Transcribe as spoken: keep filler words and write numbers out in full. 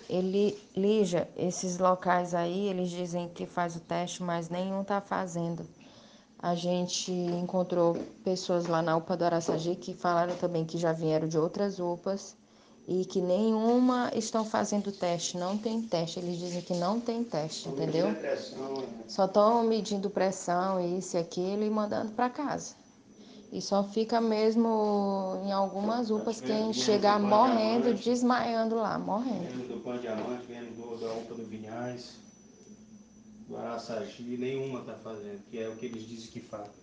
Ele, Lígia, esses locais aí, eles dizem que faz o teste, mas nenhum tá fazendo. A gente encontrou pessoas lá na UPA do Araçagi que falaram também que já vieram de outras UPAs e que nenhuma estão fazendo teste. Não tem teste. Eles dizem que não tem teste, entendeu? Só estão medindo pressão, isso e aquilo e mandando para casa. E só fica mesmo em algumas UPAs quem chegar morrendo, desmaiando lá, morrendo. Vendo do Pan Diamante, vendo do, da UPA do Vinhais, do Araçagi, nenhuma está fazendo, que é o que eles dizem que faz.